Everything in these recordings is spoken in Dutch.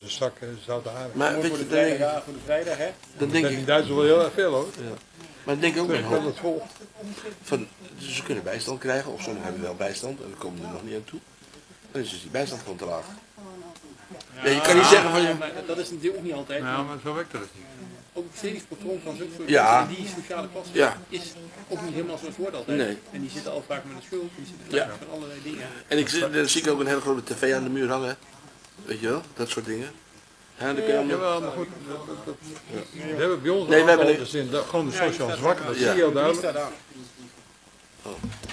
Een zak zoute aarde. Maar weet Voor je, de vrijdag, voor de vrijdag, hè? dan denk In ik, Duitsland wel heel erg veel hoor. ja. Maar dan denk ik ook Ik nog ben het vol. van, ze kunnen bijstand krijgen, of sommigen hebben wel bijstand en dan komen er nog niet aan toe. Dan is dus die bijstand gewoon te laag. Ja, je kan niet zeggen van je... Maar dat is natuurlijk ook niet altijd. Nou, maar zo werkt dat niet. Ook het bestedingspatroon van zo'n soort Ja. mensen in die sociale klasse is ook niet helemaal zoals het wordt altijd. Nee. En die zitten al vaak met een schuld, die zitten Ja. vaak met allerlei dingen. En dan zie ik ook een hele grote tv aan de muur hangen. Weet je wel, dat soort dingen. Ja, dan kun je allemaal... Jawel, maar goed. We hebben bij ons Nee, we hebben al de zin, gewoon de sociaal zwakken, dat zie je heel Die duidelijk. staat aan. Oh.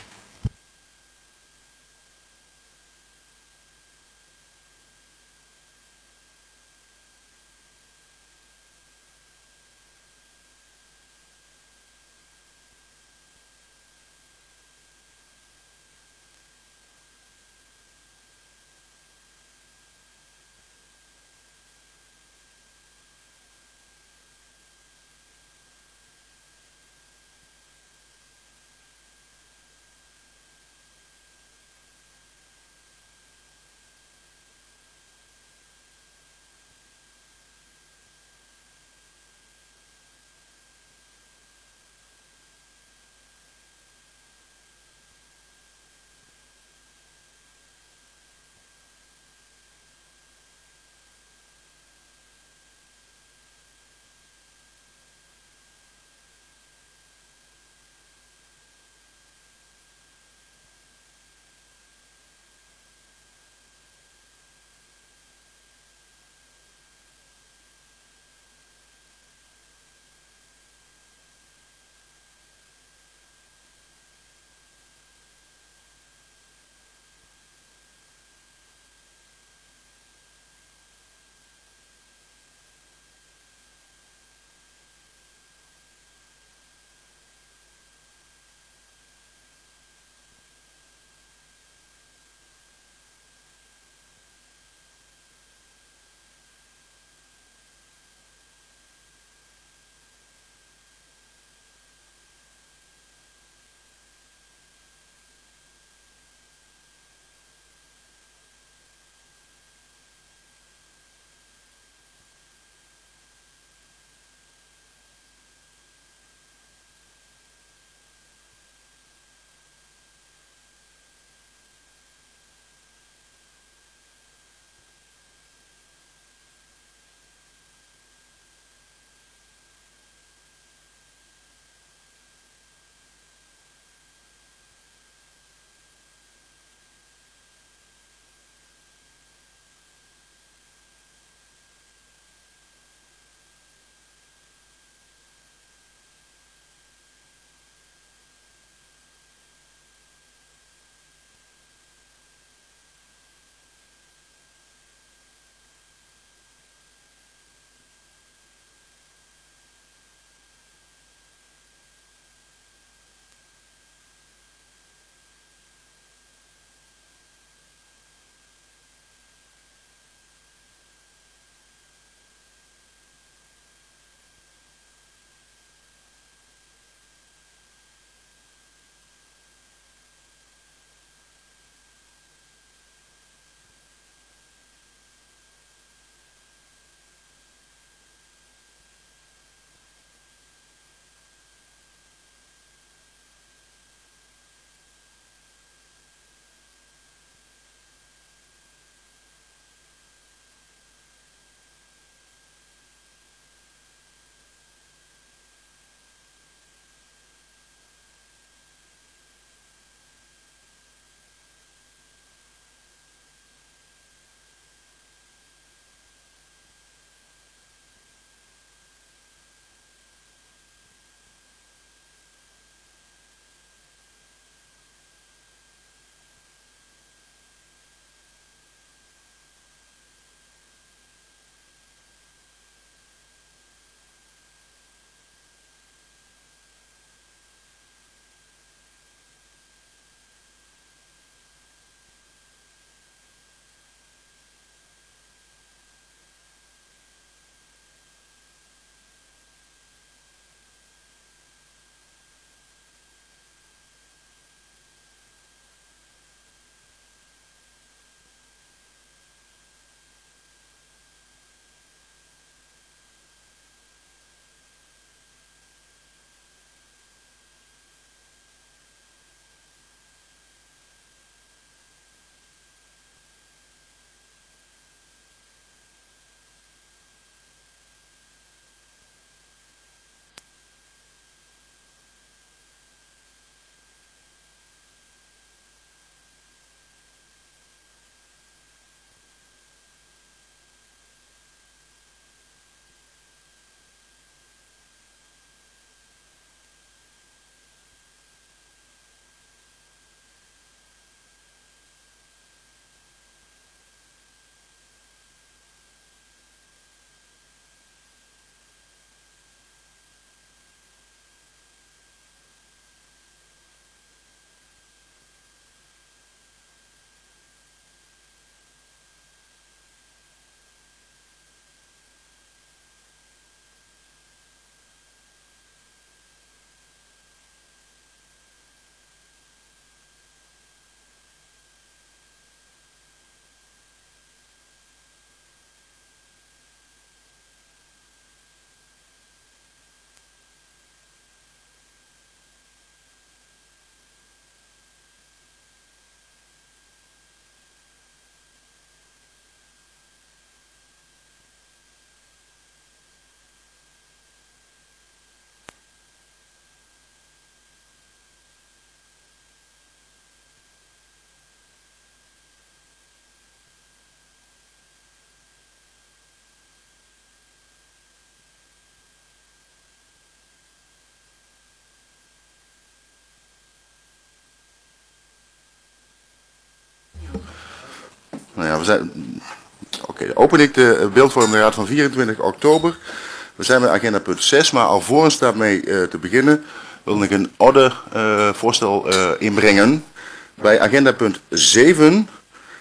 Dan open ik de beeldvormende raad van 24 oktober. We zijn bij agenda punt 6, maar alvorens daarmee te beginnen wil ik een ordevoorstel inbrengen. Bij agenda punt 7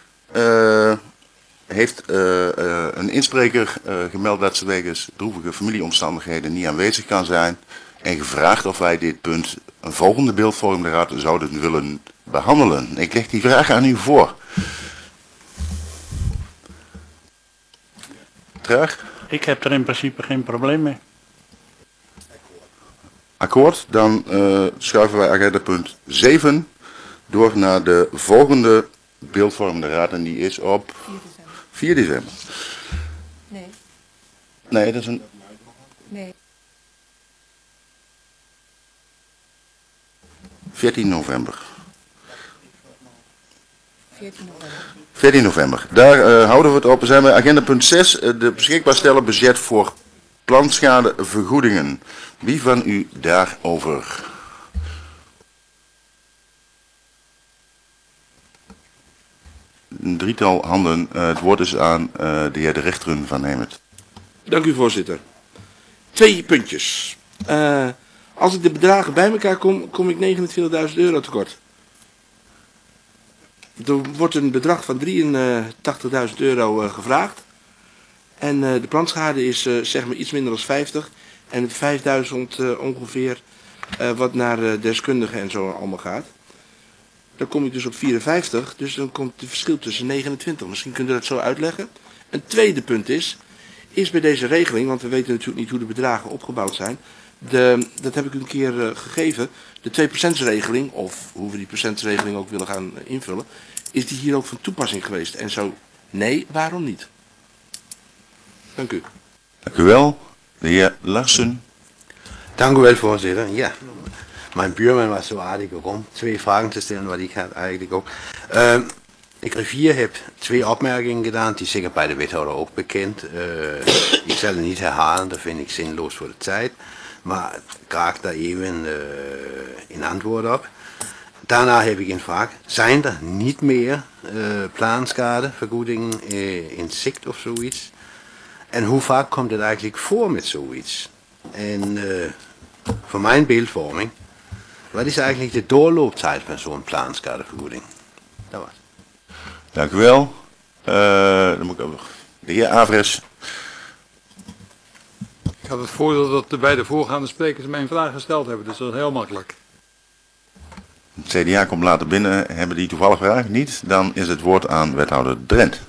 heeft een inspreker gemeld dat ze wegens droevige familieomstandigheden niet aanwezig kan zijn en gevraagd of wij dit punt een volgende beeldvormende raad zouden willen behandelen. Ik leg die vraag aan u voor. Graag. Ik heb er in principe geen probleem mee. Akkoord, dan schuiven wij agenda punt 7 door naar de volgende beeldvormende raad en die is op 4 december. Nee. Nee, dat is een... Nee. 14 november. 14 november. 14 november. Daar houden we het op. We zijn bij agenda punt 6. De beschikbaar stellen budget voor planschadevergoedingen. Wie van u daarover? Een drietal handen. Het woord is aan de heer de rechteren van Hemert. Dank u, voorzitter. 2 puntjes. Als ik de bedragen bij elkaar kom ik €29.000 tekort. Er wordt een bedrag van €83.000 gevraagd. En de planschade is zeg maar iets minder dan 50. En 5.000 ongeveer wat naar deskundigen en zo allemaal gaat. Dan kom ik dus op 54, dus dan komt het verschil tussen 29. Misschien kunt u dat zo uitleggen. Een tweede punt is bij deze regeling, want we weten natuurlijk niet hoe de bedragen opgebouwd zijn. Dat heb ik u een keer gegeven. De 2%-regeling, of hoe we die procentsregeling ook willen gaan invullen, is die hier ook van toepassing geweest? En zo nee, waarom niet? Dank u. Dank u wel. De heer Larsen. Dank u wel, voorzitter. Ja, mijn buurman was zo aardig om 2 vragen te stellen, wat ik had eigenlijk ook. Ik griffier heb 2 opmerkingen gedaan, die zeker bij de wethouder ook bekend. Ik zal het niet herhalen, dat vind ik zinloos voor de tijd. Maar graag daar even een antwoord op. Daarna heb ik een vraag. Zijn er niet meer plaanschadevergoedingen in zicht of zoiets? En hoe vaak komt het eigenlijk voor met zoiets? En voor mijn beeldvorming, wat is eigenlijk de doorlooptijd van zo'n plaanschadevergoeding? Dat was. Dank u wel. Dan moet ik ook nog. De heer Avres. Ik had het voordeel dat de beide voorgaande sprekers mijn vraag gesteld hebben, dus dat is heel makkelijk. Het CDA komt later binnen. Hebben die toevallig vragen? Niet? Dan is het woord aan wethouder Drent.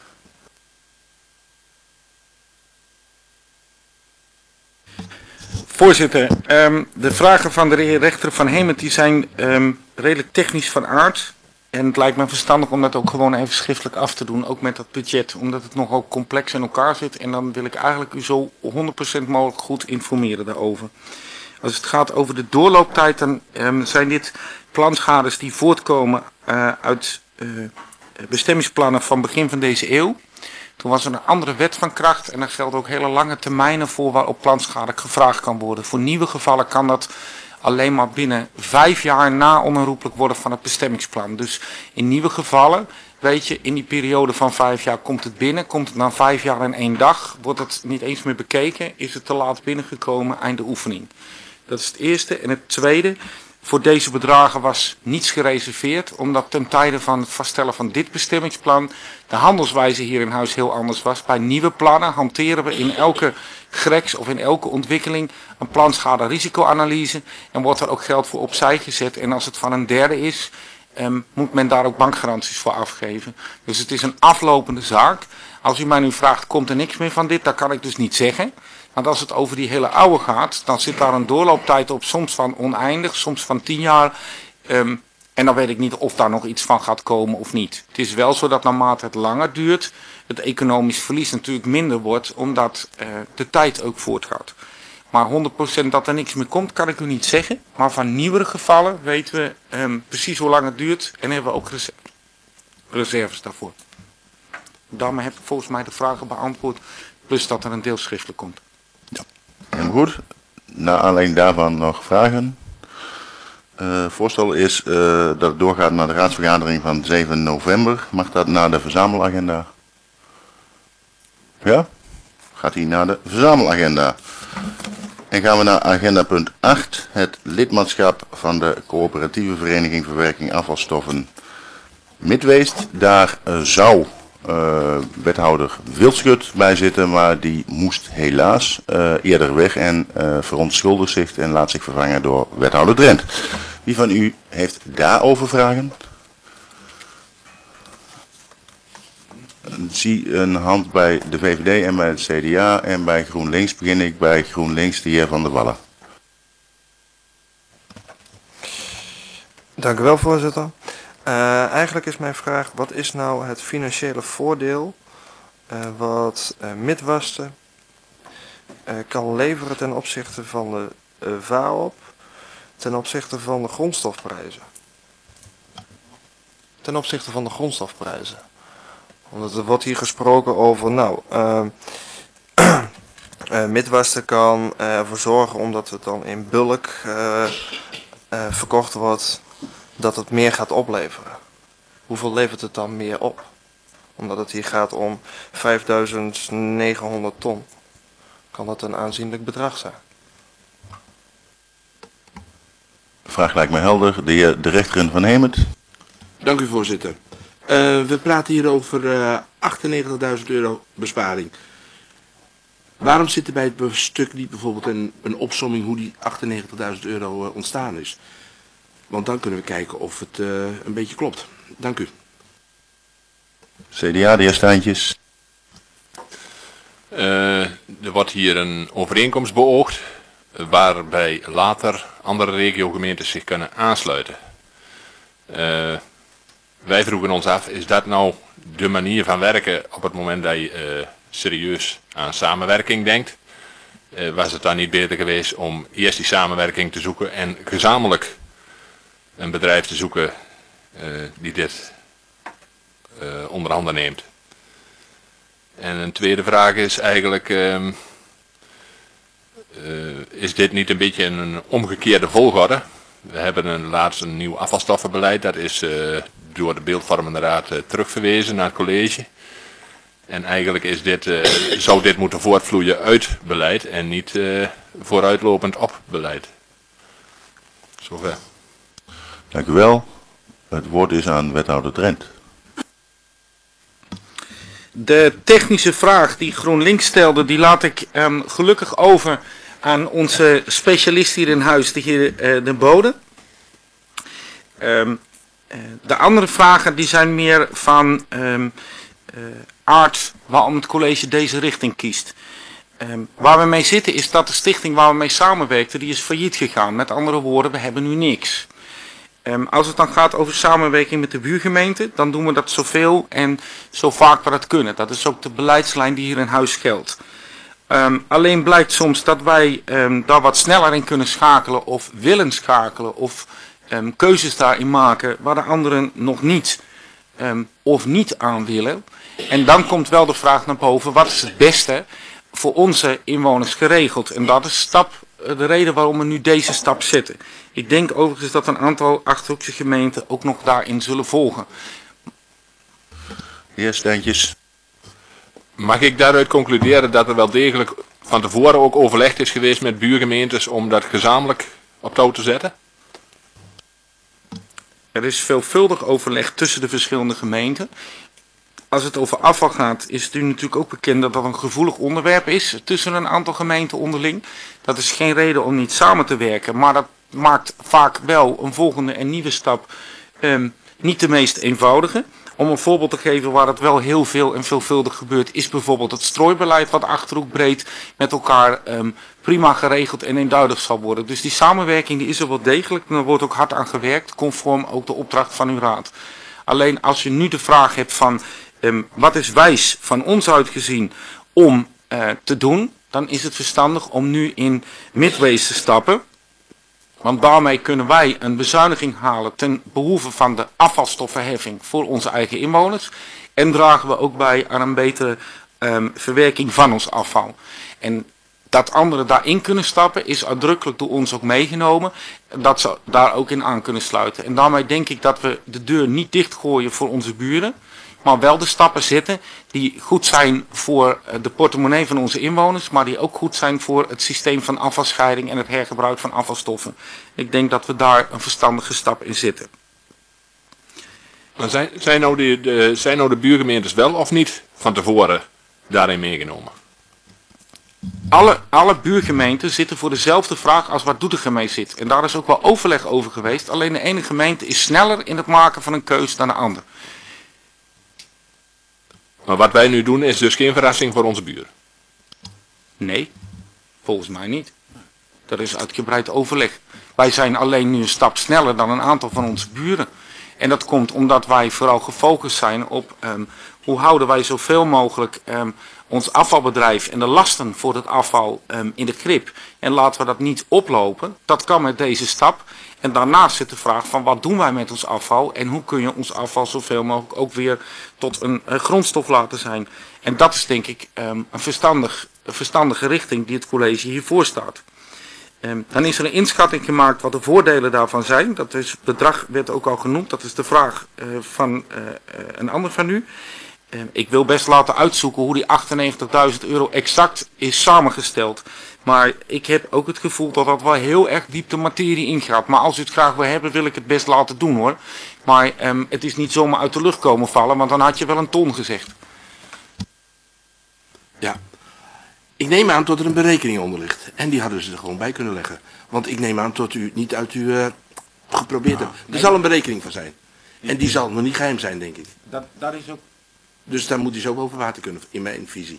Voorzitter, de vragen van de heer rechter van Hemert die zijn redelijk technisch van aard. En het lijkt me verstandig om dat ook gewoon even schriftelijk af te doen, ook met dat budget, omdat het nogal complex in elkaar zit. En dan wil ik eigenlijk u zo 100% mogelijk goed informeren daarover. Als het gaat over de doorlooptijd, dan zijn dit planschades die voortkomen uit bestemmingsplannen van begin van deze eeuw. Toen was er een andere wet van kracht en er gelden ook hele lange termijnen voor waarop plantschade gevraagd kan worden. Voor nieuwe gevallen kan dat alleen maar binnen 5 jaar na onherroepelijk worden van het bestemmingsplan. Dus in nieuwe gevallen, weet je, in die periode van 5 jaar komt het binnen. Komt het na 5 jaar en 1 dag, wordt het niet eens meer bekeken, is het te laat binnengekomen, einde oefening. Dat is het eerste. En het tweede, voor deze bedragen was niets gereserveerd, omdat ten tijde van het vaststellen van dit bestemmingsplan de handelswijze hier in huis heel anders was. Bij nieuwe plannen hanteren we in elke greks of in elke ontwikkeling een planschade risicoanalyse en wordt er ook geld voor opzij gezet. En als het van een derde is, moet men daar ook bankgaranties voor afgeven. Dus het is een aflopende zaak. Als u mij nu vraagt, komt er niks meer van dit, dat kan ik dus niet zeggen. Want als het over die hele oude gaat, dan zit daar een doorlooptijd op, soms van oneindig, soms van 10 jaar. En dan weet ik niet of daar nog iets van gaat komen of niet. Het is wel zo dat naarmate het langer duurt, het economisch verlies natuurlijk minder wordt, omdat de tijd ook voortgaat. Maar 100% dat er niks meer komt, kan ik u niet zeggen. Maar van nieuwere gevallen weten we precies hoe lang het duurt en hebben we ook reserves daarvoor. Daarmee heb ik volgens mij de vragen beantwoord, plus dat er een deel schriftelijk komt. Ja, helemaal goed. Naar aanleiding daarvan nog vragen? Voorstel is dat het doorgaat naar de raadsvergadering van 7 november. Mag dat naar de verzamelagenda? Ja? Gaat die naar de verzamelagenda. En gaan we naar agenda punt 8. Het lidmaatschap van de coöperatieve vereniging verwerking afvalstoffen Midweest. Daar zou wethouder Wildschut bij zitten, maar die moest helaas eerder weg en verontschuldigt zich en laat zich vervangen door wethouder Drent. Wie van u heeft daarover vragen? Zie een hand bij de VVD en bij het CDA en bij GroenLinks begin ik bij GroenLinks de heer Van der Wallen. Dank u wel, voorzitter. Eigenlijk is mijn vraag, wat is nou het financiële voordeel wat Midwesten kan leveren ten opzichte van de VAOP, ten opzichte van de grondstofprijzen? Ten opzichte van de grondstofprijzen. Omdat er wordt hier gesproken over, nou, Midwesten kan ervoor zorgen, omdat het dan in bulk verkocht wordt, dat het meer gaat opleveren. Hoeveel levert het dan meer op? Omdat het hier gaat om 5.900 ton. Kan dat een aanzienlijk bedrag zijn? De vraag lijkt me helder. De heer de rechter van Hemert. Dank u, voorzitter. We praten hier over 98.000 euro besparing. Waarom zit er bij het stuk niet bijvoorbeeld een opsomming hoe die 98.000 euro ontstaan is? Want dan kunnen we kijken of het een beetje klopt. Dank u. CDA, de heer Staantjes. Er wordt hier een overeenkomst beoogd waarbij later andere regiogemeentes zich kunnen aansluiten. Wij vroegen ons af, is dat nou de manier van werken op het moment dat je serieus aan samenwerking denkt? Was het dan niet beter geweest om eerst die samenwerking te zoeken en gezamenlijk een bedrijf te zoeken die dit onder handen neemt? En een tweede vraag is eigenlijk, is dit niet een beetje een omgekeerde volgorde? We hebben laatst een nieuw afvalstoffenbeleid, dat is door de beeldvormende raad terugverwezen naar het college. En eigenlijk is zou dit moeten voortvloeien uit beleid en niet vooruitlopend op beleid. Zover. Dank u wel. Het woord is aan wethouder Drent. De technische vraag die GroenLinks stelde, die laat ik gelukkig over aan onze specialist hier in huis, de heer De Bode. De andere vragen die zijn meer van aard waarom het college deze richting kiest. Waar we mee zitten is dat de stichting waar we mee samenwerkten, die is failliet gegaan. Met andere woorden, we hebben nu niks. Als het dan gaat over samenwerking met de buurgemeente, dan doen we dat zoveel en zo vaak we dat kunnen. Dat is ook de beleidslijn die hier in huis geldt. Alleen blijkt soms dat wij daar wat sneller in kunnen schakelen of willen schakelen of keuzes daarin maken waar de anderen nog niet of niet aan willen. En dan komt wel de vraag naar boven, wat is het beste voor onze inwoners geregeld? En dat is de reden waarom we nu deze stap zetten. Ik denk overigens dat een aantal Achterhoekse gemeenten ook nog daarin zullen volgen. Heer Staantjes. Mag ik daaruit concluderen dat er wel degelijk van tevoren ook overlegd is geweest met buurgemeentes om dat gezamenlijk op touw te zetten? Er is veelvuldig overleg tussen de verschillende gemeenten. Als het over afval gaat, is het u natuurlijk ook bekend dat dat een gevoelig onderwerp is tussen een aantal gemeenten onderling. Dat is geen reden om niet samen te werken, maar dat maakt vaak wel een volgende en nieuwe stap niet de meest eenvoudige. Om een voorbeeld te geven waar het wel heel veel en veelvuldig gebeurt, is bijvoorbeeld het strooibeleid wat Achterhoek breed met elkaar prima geregeld en eenduidig zal worden. Dus die samenwerking die is er wel degelijk en er wordt ook hard aan gewerkt, conform ook de opdracht van uw raad. Alleen als je nu de vraag hebt van wat is wijs van ons uitgezien om te doen, dan is het verstandig om nu in Midweest te stappen. Want daarmee kunnen wij een bezuiniging halen ten behoeve van de afvalstoffenheffing voor onze eigen inwoners. En dragen we ook bij aan een betere verwerking van ons afval. En Dat anderen daarin kunnen stappen is uitdrukkelijk door ons ook meegenomen. Dat ze daar ook in aan kunnen sluiten. En daarmee denk ik dat we de deur niet dichtgooien voor onze buren. Maar wel de stappen zetten die goed zijn voor de portemonnee van onze inwoners. Maar die ook goed zijn voor het systeem van afvalscheiding en het hergebruik van afvalstoffen. Ik denk dat we daar een verstandige stap in zetten. Maar zijn nou de buurgemeentes wel of niet van tevoren daarin meegenomen? Alle buurgemeenten zitten voor dezelfde vraag als waar Doetinchem mee zit. En daar is ook wel overleg over geweest. Alleen de ene gemeente is sneller in het maken van een keus dan de ander. Maar wat wij nu doen is dus geen verrassing voor onze buren. Nee, volgens mij niet. Dat is uitgebreid overleg. Wij zijn alleen nu een stap sneller dan een aantal van onze buren. En dat komt omdat wij vooral gefocust zijn op hoe houden wij zoveel mogelijk ons afvalbedrijf en de lasten voor het afval in de grip. En laten we dat niet oplopen. Dat kan met deze stap. En daarnaast zit de vraag van wat doen wij met ons afval en hoe kun je ons afval zoveel mogelijk ook weer tot een grondstof laten zijn. En dat is denk ik een verstandige richting die het college hiervoor staat. Dan is er een inschatting gemaakt wat de voordelen daarvan zijn. Dat is, het bedrag werd ook al genoemd, dat is de vraag van een ander van u. Ik wil best laten uitzoeken hoe die €98.000 exact is samengesteld. Maar ik heb ook het gevoel dat dat wel heel erg diep de materie ingaat. Maar als u het graag wil hebben, wil ik het best laten doen hoor. Maar het is niet zomaar uit de lucht komen vallen, want dan had je wel een ton gezegd. Ja. Ik neem aan dat er een berekening onder ligt. En die hadden ze er gewoon bij kunnen leggen. Want ik neem aan dat u het niet uit uw geprobeerd hebt. Er zal een berekening van zijn. En die zal nog niet geheim zijn, denk ik. Dat is ook... Dus daar moet hij zo boven water kunnen, in mijn visie.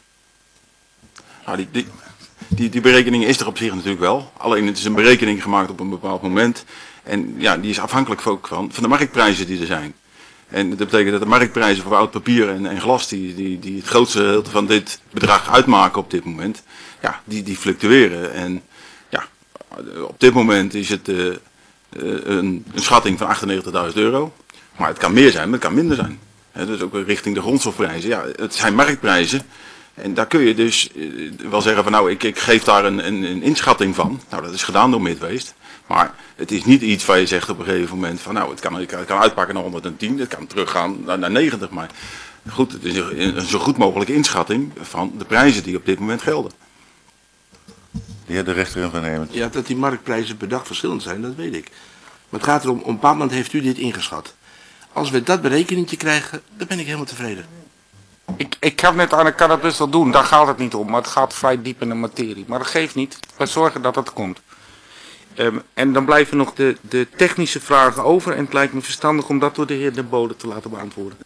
Nou, die berekening is er op zich natuurlijk wel. Alleen het is een berekening gemaakt op een bepaald moment. En ja, die is afhankelijk ook van de marktprijzen die er zijn. En dat betekent dat de marktprijzen voor oud papier en glas, die het grootste gedeelte van dit bedrag uitmaken op dit moment, ja, die fluctueren. En ja, op dit moment is het een schatting van €98.000. Maar het kan meer zijn, maar het kan minder zijn. Dus ook richting de grondstofprijzen. Ja, het zijn marktprijzen. En daar kun je dus wel zeggen van nou, ik geef daar een inschatting van. Nou, dat is gedaan door Midwaste. Maar het is niet iets waar je zegt op een gegeven moment van nou, het kan uitpakken naar 110, het kan teruggaan naar 90. Maar goed, het is een zo goed mogelijke inschatting van de prijzen die op dit moment gelden. De heer de rechter van Hemen. Ja, dat die marktprijzen per dag verschillend zijn, dat weet ik. Maar het gaat erom, op een bepaald moment heeft u dit ingeschat. Als we dat berekeningetje krijgen, dan ben ik helemaal tevreden. Ik gaf net aan, ik kan dat best wel doen, daar gaat het niet om. Maar het gaat vrij diep in de materie. Maar dat geeft niet, we zorgen dat het komt. En dan blijven nog de technische vragen over. En het lijkt me verstandig om dat door de heer Den Bode te laten beantwoorden.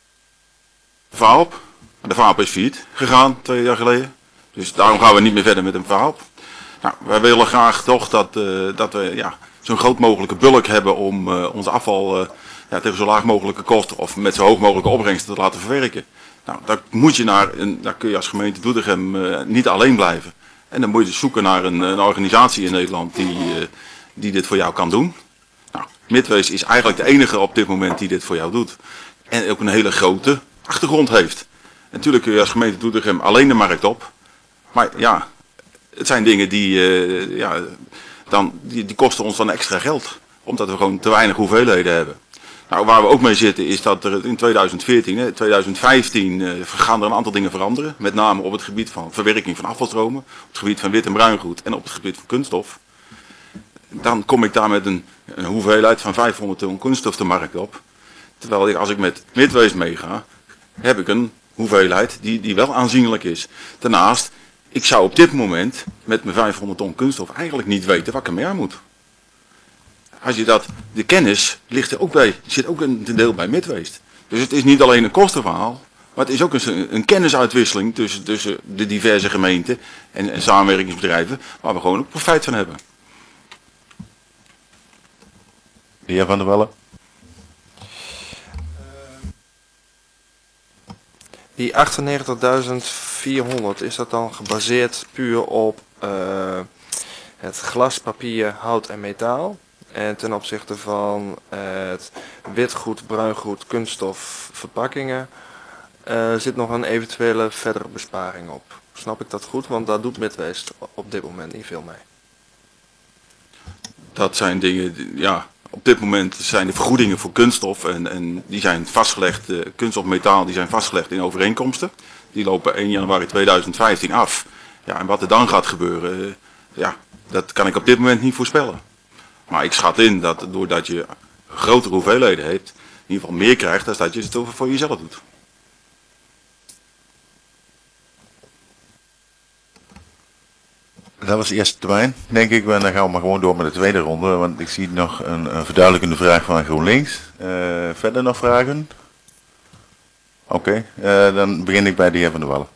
De VAAP is failliet gegaan 2 jaar geleden. Dus daarom gaan we niet meer verder met een VAAP. Nou, wij willen graag toch dat we ja, zo'n groot mogelijke bulk hebben om ons afval tegen zo laag mogelijke kosten of met zo hoog mogelijke opbrengsten te laten verwerken. Nou, daar moet je daar kun je als gemeente Doetinchem niet alleen blijven. En dan moet je dus zoeken naar een organisatie in Nederland die dit voor jou kan doen. Nou, Midwaste is eigenlijk de enige op dit moment die dit voor jou doet. En ook een hele grote achtergrond heeft. Natuurlijk kun je als gemeente Doetinchem alleen de markt op. Maar ja, het zijn dingen die kosten ons dan extra geld. Omdat we gewoon te weinig hoeveelheden hebben. Nou, waar we ook mee zitten is dat er in 2014, 2015 gaan er een aantal dingen veranderen. Met name op het gebied van verwerking van afvalstromen, op het gebied van wit en bruingoed en op het gebied van kunststof. Dan kom ik daar met een hoeveelheid van 500 ton kunststof de markt op. Terwijl als ik met Midwaste meega, heb ik een hoeveelheid die wel aanzienlijk is. Daarnaast, ik zou op dit moment met mijn 500 ton kunststof eigenlijk niet weten wat ik ermee aan moet. Als je de kennis ligt er ook bij, zit ook een deel bij Midwaste. Dus het is niet alleen een kostenverhaal, maar het is ook een kennisuitwisseling tussen de diverse gemeenten en samenwerkingsbedrijven, waar we gewoon ook profijt van hebben. De heer Van der Welle. Die 98.400, is dat dan gebaseerd puur op het glas, papier, hout en metaal? En ten opzichte van het witgoed, bruingoed, kunststof, verpakkingen, zit nog een eventuele verdere besparing op. Snap ik dat goed? Want daar doet Midwest op dit moment niet veel mee. Dat zijn dingen, ja, op dit moment zijn de vergoedingen voor kunststof en die zijn vastgelegd, kunststof metaal, die zijn vastgelegd in overeenkomsten. Die lopen 1 januari 2015 af. Ja, en wat er dan gaat gebeuren, ja, dat kan ik op dit moment niet voorspellen. Maar ik schat in dat doordat je grotere hoeveelheden hebt, in ieder geval meer krijgt dan dat je het voor jezelf doet. Dat was de eerste termijn, denk ik. En dan gaan we maar gewoon door met de tweede ronde. Want ik zie nog een verduidelijkende vraag van GroenLinks. Verder nog vragen? Oké, dan begin ik bij de heer Van der Wallen.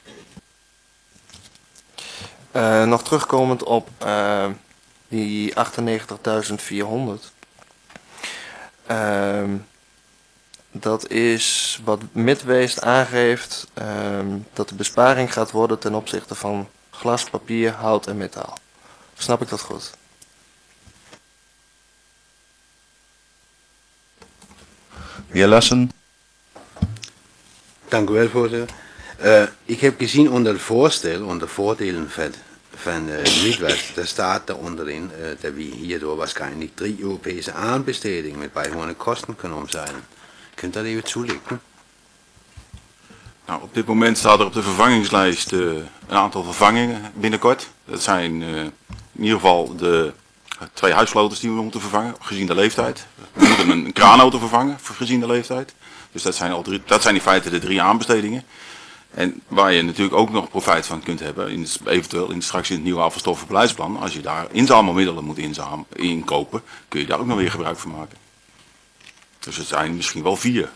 Nog terugkomend op die 98.400. Dat is wat Midwest aangeeft dat de besparing gaat worden ten opzichte van glas, papier, hout en metaal. Snap ik dat goed? Heer Lassen. Dank u wel, voorzitter. Ik heb gezien onder het voorstel, onder voordelen van Midwest, daar staat er onderin dat we hierdoor waarschijnlijk 3 Europese aanbestedingen met bijhorende kosten kunnen omzeilen. Kunt dat even toelichten? Nou, op dit moment staat er op de vervangingslijst een aantal vervangingen binnenkort. Dat zijn in ieder geval de 2 huisvloters die we moeten vervangen, gezien de leeftijd. We moeten een kraanauto vervangen, gezien de leeftijd. Dus dat zijn in feite de 3 aanbestedingen. En waar je natuurlijk ook nog profijt van kunt hebben, eventueel straks in het nieuwe afvalstoffenbeleidsplan, als je daar inzamelmiddelen moet inkopen, kun je daar ook nog weer gebruik van maken. Dus het zijn misschien wel 4.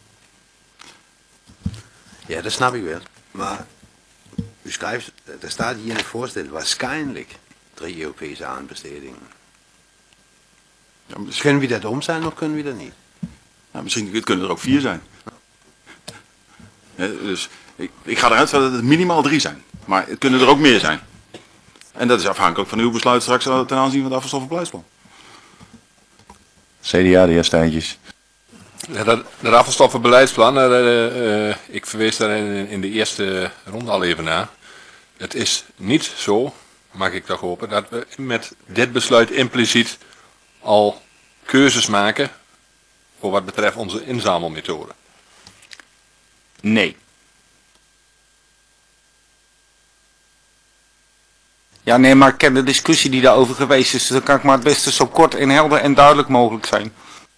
Ja, dat snap ik wel. Maar u schrijft, er staat hier in het voorstel waarschijnlijk 3 Europese aanbestedingen. Ja, Kunnen we dat omzeilen of kunnen we dat niet? Nou, misschien kunnen er ook 4 zijn. Ja, dus ik ga eruit van dat het minimaal 3 zijn. Maar het kunnen er ook meer zijn. En dat is afhankelijk van uw besluit straks ten aanzien van het afvalstoffenbeleidsplan. CDA, de heer Stijntjes. Ja, dat afvalstoffenbeleidsplan, ik verwees daar in de eerste ronde al even naar. Het is niet zo, mag ik toch hopen, dat we met dit besluit impliciet al keuzes maken voor wat betreft onze inzamelmethode. Nee. Ja, nee, maar ik ken de discussie die daarover geweest is, dus dan kan ik maar het beste zo kort en helder en duidelijk mogelijk zijn.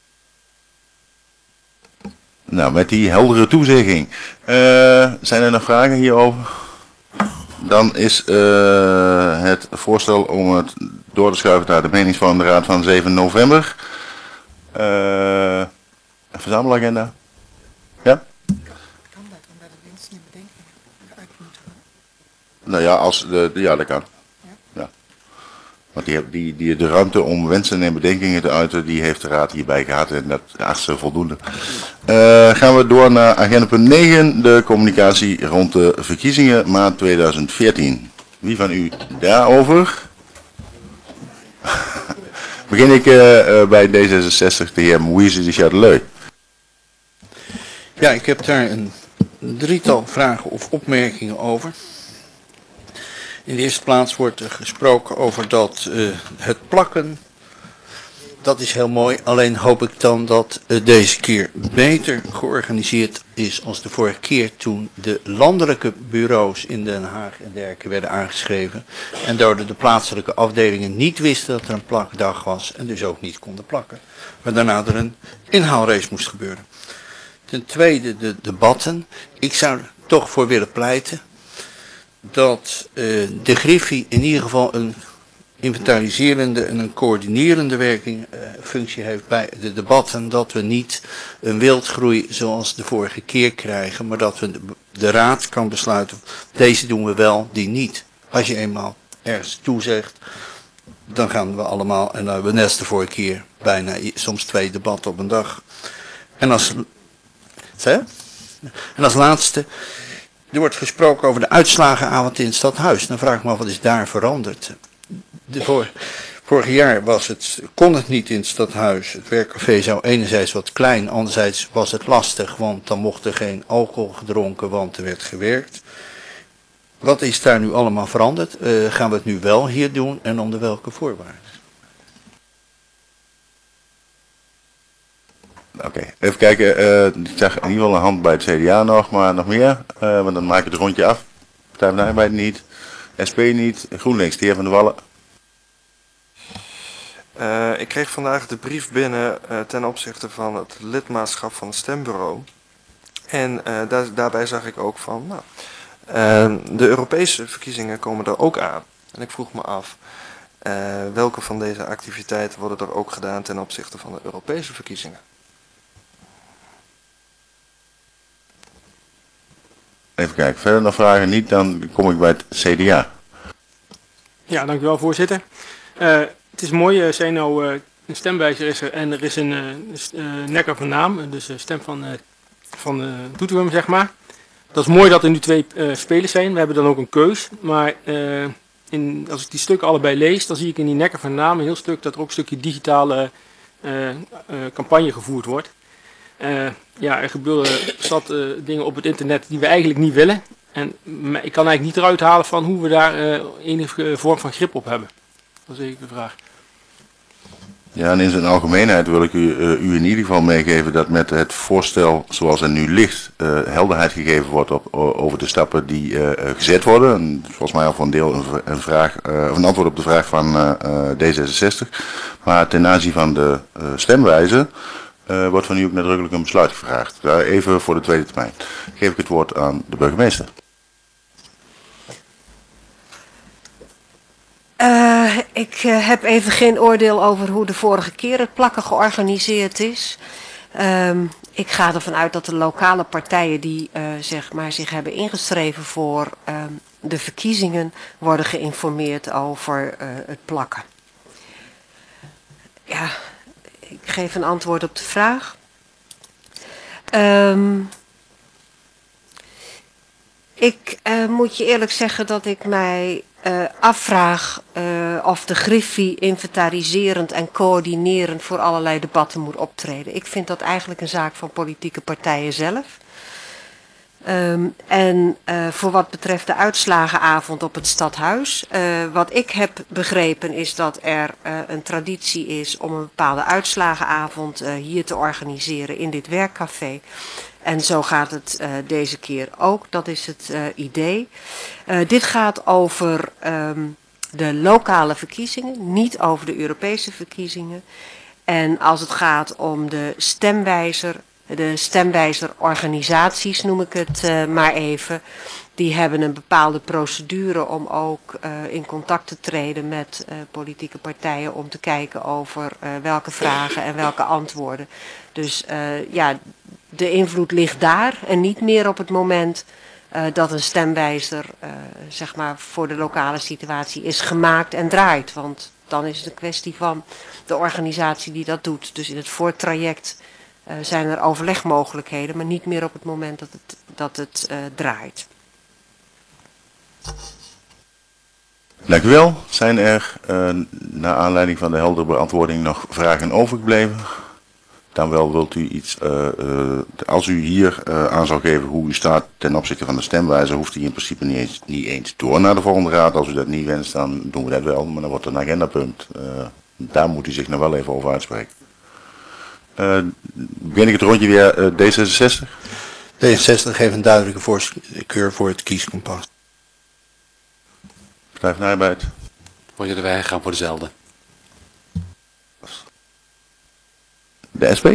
Nou, met die heldere toezegging. Zijn er nog vragen hierover? Dan is het voorstel om het door te schuiven naar de meningsvormende raad van 7 november. Een verzamelagenda? Ja? Kan dat, omdat de winst niet bedenkingen uit moeten gaan? Nou ja, ja, dat kan. Ja. Want de ruimte om wensen en bedenkingen te uiten, die heeft de raad hierbij gehad en dat acht ze voldoende. Gaan we door naar agenda punt 9, de communicatie rond de verkiezingen maart 2014. Wie van u daarover? Begin ik bij D66, de heer Moïse de Châteleux. Ja, ik heb daar een 3-tal vragen of opmerkingen over. In de eerste plaats wordt er gesproken over dat het plakken, dat is heel mooi. Alleen hoop ik dan dat deze keer beter georganiseerd is als de vorige keer toen de landelijke bureaus in Den Haag en dergelijke werden aangeschreven. En door de plaatselijke afdelingen niet wisten dat er een plakdag was en dus ook niet konden plakken. Maar daarna er een inhaalrace moest gebeuren. Ten tweede de debatten. Ik zou er toch voor willen pleiten dat de Griffie in ieder geval een inventariserende en een coördinerende functie heeft bij de debatten. Dat we niet een wildgroei zoals de vorige keer krijgen, maar dat we de raad kan besluiten, deze doen we wel, die niet. Als je eenmaal ergens toezegt, dan gaan we allemaal, en dan hebben we net de vorige keer bijna soms 2 debatten op een dag. En als laatste, er wordt gesproken over de uitslagenavond in het stadhuis. Dan vraag ik me af, wat is daar veranderd? Vorig jaar kon het niet in het stadhuis. Het werkcafé zou enerzijds wat klein, anderzijds was het lastig, want dan mocht er geen alcohol gedronken, want er werd gewerkt. Wat is daar nu allemaal veranderd? Gaan we het nu wel hier doen en onder welke voorwaarden? Oké, even kijken. Ik zag in ieder geval een hand bij het CDA nog, maar nog meer. Want dan maak ik het rondje af. Partij van de Arbeid niet. SP niet. GroenLinks, de heer Van der Wallen. Ik kreeg vandaag de brief binnen ten opzichte van het lidmaatschap van het stembureau. En daarbij zag ik ook van, de Europese verkiezingen komen er ook aan. En ik vroeg me af, welke van deze activiteiten worden er ook gedaan ten opzichte van de Europese verkiezingen? Even kijken, verder nog vragen niet, dan kom ik bij het CDA. Ja, dank u wel, voorzitter. Het is mooi, Zeno, een stemwijzer is er en er is een nekker van naam, dus stem van Doetinchem, zeg maar. Dat is mooi dat er nu 2 spelers zijn, we hebben dan ook een keus, maar als ik die stukken allebei lees, dan zie ik in die nekker van naam een heel stuk dat er ook een stukje digitale campagne gevoerd wordt. Er gebeuren zat dingen op het internet die we eigenlijk niet willen. En ik kan eigenlijk niet eruit halen van hoe we daar enige vorm van grip op hebben. Dat is eigenlijk de vraag. Ja, en in zijn algemeenheid wil ik u in ieder geval meegeven dat met het voorstel zoals het nu ligt, helderheid gegeven wordt over de stappen die gezet worden. En volgens mij al voor een deel een antwoord op de vraag van D66. Maar ten aanzien van de stemwijze wordt van u ook nadrukkelijk een besluit gevraagd. Even voor de tweede termijn. Geef ik het woord aan de burgemeester. Ik heb even geen oordeel over hoe de vorige keer het plakken georganiseerd is. Ik ga ervan uit dat de lokale partijen die zich hebben ingeschreven voor de verkiezingen worden geïnformeerd over het plakken. Ja, ik geef een antwoord op de vraag. Ik moet je eerlijk zeggen dat ik mij afvraag of de Griffie inventariserend en coördinerend voor allerlei debatten moet optreden. Ik vind dat eigenlijk een zaak van politieke partijen zelf. Voor wat betreft de uitslagenavond op het stadhuis. Wat ik heb begrepen is dat er een traditie is om een bepaalde uitslagenavond hier te organiseren in dit werkcafé. En zo gaat het deze keer ook. Dat is het idee. Dit gaat over de lokale verkiezingen, niet over de Europese verkiezingen. En als het gaat om de stemwijzerorganisaties noem ik het maar even. Die hebben een bepaalde procedure om ook in contact te treden met politieke partijen om te kijken over welke vragen en welke antwoorden. Dus de invloed ligt daar en niet meer op het moment dat een stemwijzer zeg maar voor de lokale situatie is gemaakt en draait. Want dan is het een kwestie van de organisatie die dat doet. Dus in het voortraject zijn er overlegmogelijkheden, maar niet meer op het moment dat het draait. Dank u wel. Zijn er naar aanleiding van de heldere beantwoording nog vragen overgebleven? Dan wel wilt u iets, als u hier aan zou geven hoe u staat ten opzichte van de stemwijzer, hoeft u in principe niet eens door naar de volgende raad. Als u dat niet wenst, dan doen we dat wel, maar dan wordt het een agendapunt. Daar moet u zich nog wel even over uitspreken. Begin ik het rondje weer D66? D66 geeft een duidelijke voorkeur voor het kieskompas. Partij van de Arbeid. Voorzitter, wij gaan voor dezelfde. De SP?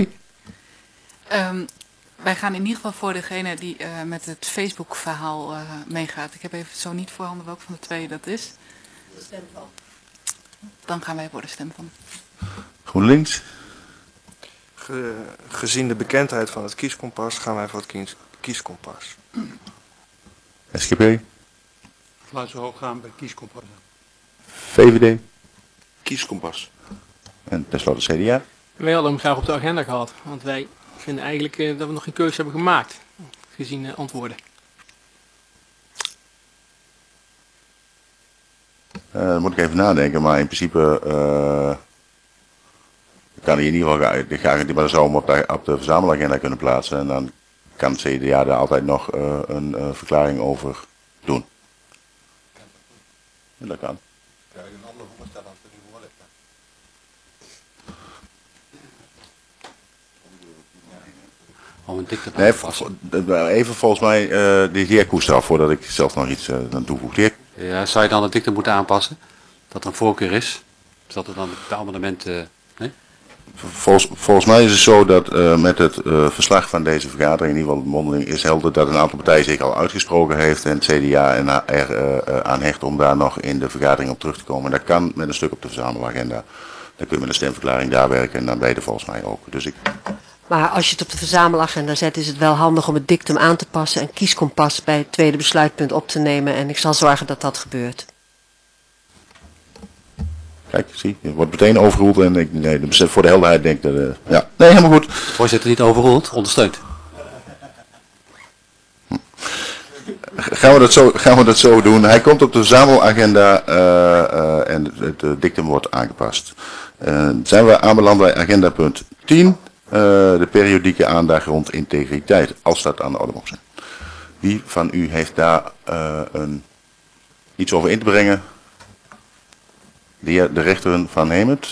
Wij gaan in ieder geval voor degene die met het Facebook-verhaal meegaat. Ik heb even zo niet voorhanden welke van de twee dat is. De stem van. Dan gaan wij voor de stem van. GroenLinks? Gezien de bekendheid van het kieskompas gaan wij voor het kieskompas. SGP? Laat zo hoog gaan bij kieskompas. VVD? Kieskompas. En tenslotte CDA? Wij hadden hem graag op de agenda gehad, want wij vinden eigenlijk dat we nog geen keuze hebben gemaakt, gezien antwoorden. Dan moet ik even nadenken, maar in principe kan hij in ieder geval die maar zo op de verzamelagenda kunnen plaatsen. En dan kan het CDA daar altijd nog een verklaring over doen. Ja, dat kan. Om een dikte Nee, even volgens mij de heer Koester af, voordat ik zelf nog iets aan toevoeg. Ja, zou je dan het dikte moeten aanpassen? Dat er een voorkeur is? Zodat er dan de amendementen... nee? Volgens mij is het zo dat met het verslag van deze vergadering, in ieder geval de mondeling, is helder dat een aantal partijen zich al uitgesproken heeft en het CDA er aan hecht om daar nog in de vergadering op terug te komen. Dat kan met een stuk op de verzamelagenda. Dan kun je met een stemverklaring daar werken en dan ben je er volgens mij ook. Dus Maar als je het op de verzamelagenda zet, is het wel handig om het dictum aan te passen en kieskompas bij het tweede besluitpunt op te nemen. En ik zal zorgen dat dat gebeurt. Kijk, zie, je wordt meteen overroeld en voor de helderheid denk ik dat... ja, nee, helemaal goed. Voorzitter, niet overroeld, ondersteund. Gaan we dat zo doen. Hij komt op de verzamelagenda en het dictum wordt aangepast. Zijn we aanbeland bij agenda punt 10, de periodieke aandacht rond integriteit, als dat aan de orde mocht zijn. Wie van u heeft daar iets over in te brengen? De heer de rechter van Hemert.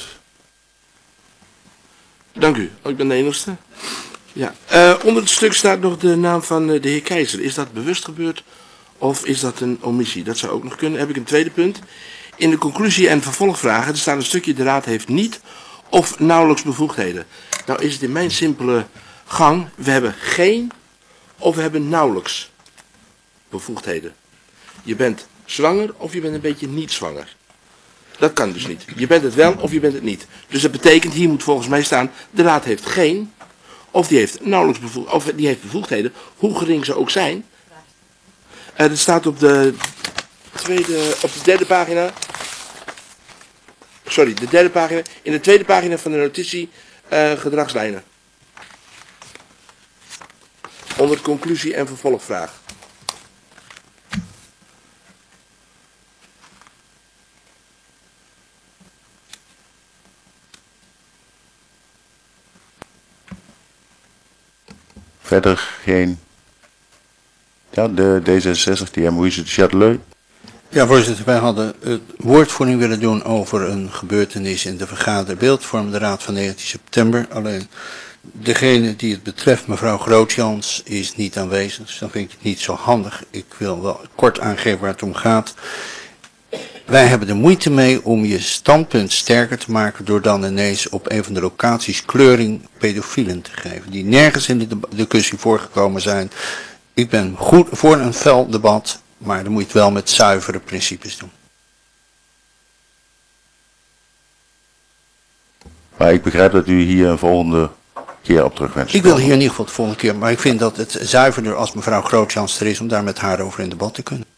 Dank u. Ik ben de enigste. Ja. Onder het stuk staat nog de naam van de heer Keizer. Is dat bewust gebeurd of is dat een omissie? Dat zou ook nog kunnen. Heb ik een tweede punt. In de conclusie en vervolgvragen, er staat een stukje: de raad heeft niet of nauwelijks bevoegdheden. Nou is het in mijn simpele gang, we hebben geen of we hebben nauwelijks bevoegdheden. Je bent zwanger of je bent een beetje niet zwanger. Dat kan dus niet. Je bent het wel of je bent het niet. Dus dat betekent, hier moet volgens mij staan, de raad heeft geen, of die heeft nauwelijks bevoegdheden, of die heeft bevoegdheden, hoe gering ze ook zijn. Dat staat op de derde pagina. Sorry, de derde pagina. In de tweede pagina van de notitie gedragslijnen. Onder conclusie en vervolgvraag. Verder geen... Ja, de D66, die Moïse de Châteleux. Ja, voorzitter, wij hadden het woordvoering willen doen over een gebeurtenis in de vergaderbeeldvorm, de raad van 19 september. Alleen degene die het betreft, mevrouw Grootjans, is niet aanwezig, dus dan vind ik het niet zo handig. Ik wil wel kort aangeven waar het om gaat. Wij hebben er moeite mee om je standpunt sterker te maken door dan ineens op een van de locaties kleuring pedofielen te geven, die nergens in de discussie voorgekomen zijn. Ik ben goed voor een fel debat, maar dan moet je het wel met zuivere principes doen. Maar ik begrijp dat u hier een volgende keer op terug wenst. Ik wil hier in ieder geval de volgende keer, maar ik vind dat het zuiverder als mevrouw Grootjans er is om daar met haar over in debat te kunnen.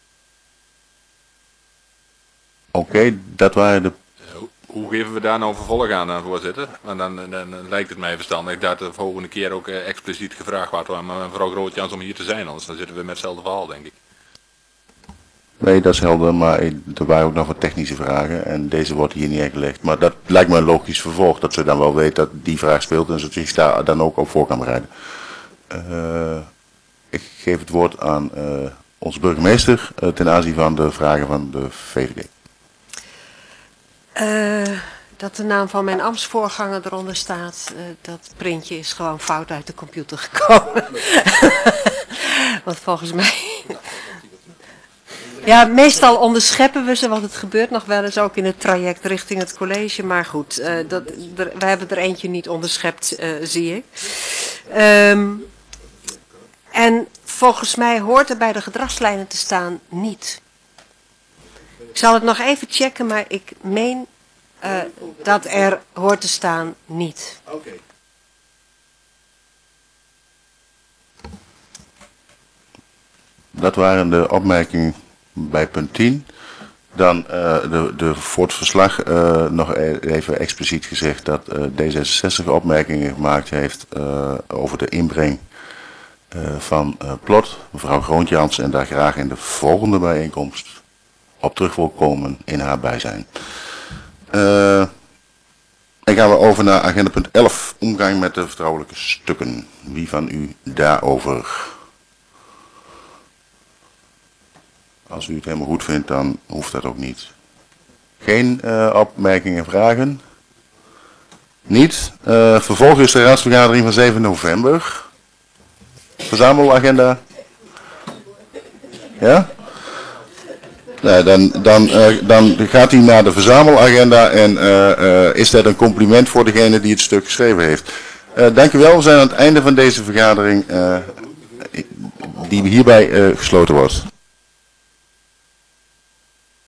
Oké, dat waren de... Hoe geven we daar nou vervolg aan, voorzitter? En dan lijkt het mij verstandig dat de volgende keer ook expliciet gevraagd wordt aan mevrouw Grootjans om hier te zijn, anders dan zitten we met hetzelfde verhaal, denk ik. Nee, dat is helder, maar er waren ook nog wat technische vragen en deze wordt hier neergelegd. Maar dat lijkt me een logisch vervolg, dat ze dan wel weet dat die vraag speelt en ze zich daar dan ook op voor kan bereiden. Ik geef het woord aan onze burgemeester ten aanzien van de vragen van de VVD. Dat de naam van mijn ambtsvoorganger eronder staat, dat printje is gewoon fout uit de computer gekomen. Want volgens mij... Ja, meestal onderscheppen we ze, want het gebeurt nog wel eens ook in het traject richting het college. Maar goed, we hebben er eentje niet onderschept, zie ik. En volgens mij hoort er bij de gedragslijnen te staan niet. Ik zal het nog even checken, maar ik meen dat er hoort te staan niet. Oké. Dat waren de opmerkingen bij punt 10. Dan voor het verslag nog even expliciet gezegd dat D66 opmerkingen gemaakt heeft over de inbreng van Plot, mevrouw Grootjans, en daar graag in de volgende bijeenkomst op terug wil komen in haar bijzijn. Dan gaan we over naar agenda punt 11, omgang met de vertrouwelijke stukken. Wie van u daarover? Als u het helemaal goed vindt, dan hoeft dat ook niet. Geen opmerkingen, vragen? Niet. Vervolg is de raadsvergadering van 7 november. Verzamelagenda. Ja? Nee, dan gaat hij naar de verzamelagenda en is dat een compliment voor degene die het stuk geschreven heeft. Dank u wel, we zijn aan het einde van deze vergadering die hierbij gesloten wordt.